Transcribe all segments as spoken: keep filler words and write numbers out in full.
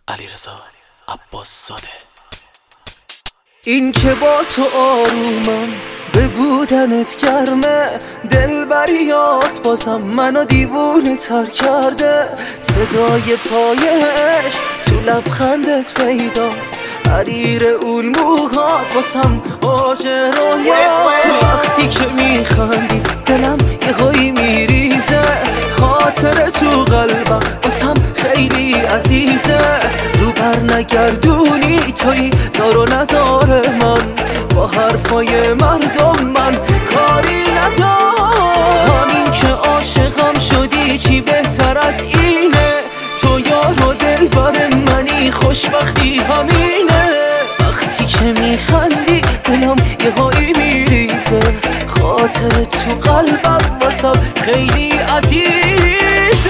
علیرضا عباس زاده. این که با تو آرومم به بودنت گرمه، دلبریات بازم منو دیوونه تر کرده. صدای پایش تو لبخندت پیداست، حریر اون موهات بازم آجرایه. وقتی که میخندی دلم یه هایی میریزه، خاطر تو قلبم بازم خیلی عزیزه. رو بر نگردونی توی دار و نداره، من با حرفای مردم من کاری ندارم. همین که عاشقم شدی چی بهتر از اینه، تو یار و دل بر منی، خوشبختی همینه. وقتی که میخندی دلم یه هایی میریزه، خاطر تو قلبم واسم خیلی عزیزه.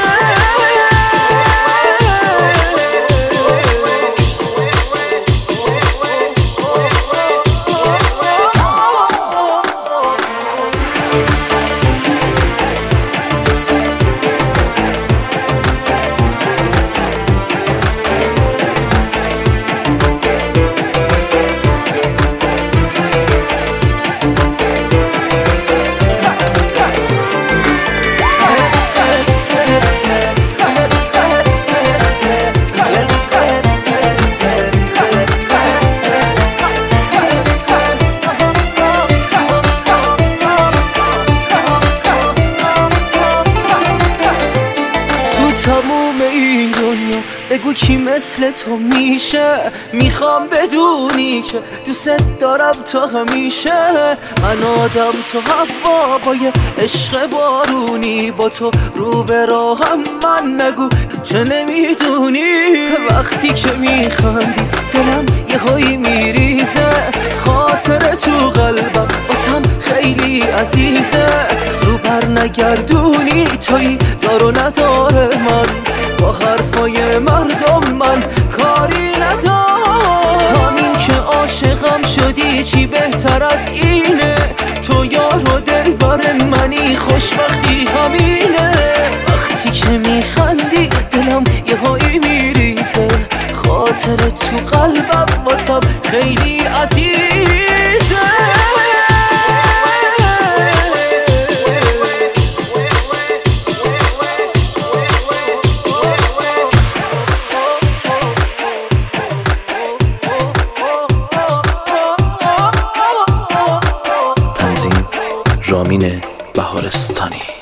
تموم این دنیا بگو کی مثل تو میشه، میخوام بدونی که دوست دارم تا همیشه. من آدم تو هوا با یه عشق بارونی، با تو رو به راهم من نگو که نمیدونی. وقتی که میخندی دلم یه هایی میریزه، خاطر تو قلبم باسم خیلی عزیزه. رو بر نگردونی توی دار و نداره، من با حرفای مردم من کاری ندارم. همین که عاشقم شدی چی بهتر از اینه، تو یار و دل بر منی، خوشبختی همینه. وقتی که میخندی دلم یه هایی میریزه، خاطر تو قلبم واسم خیلی عزیزه. رامین بهارستانی.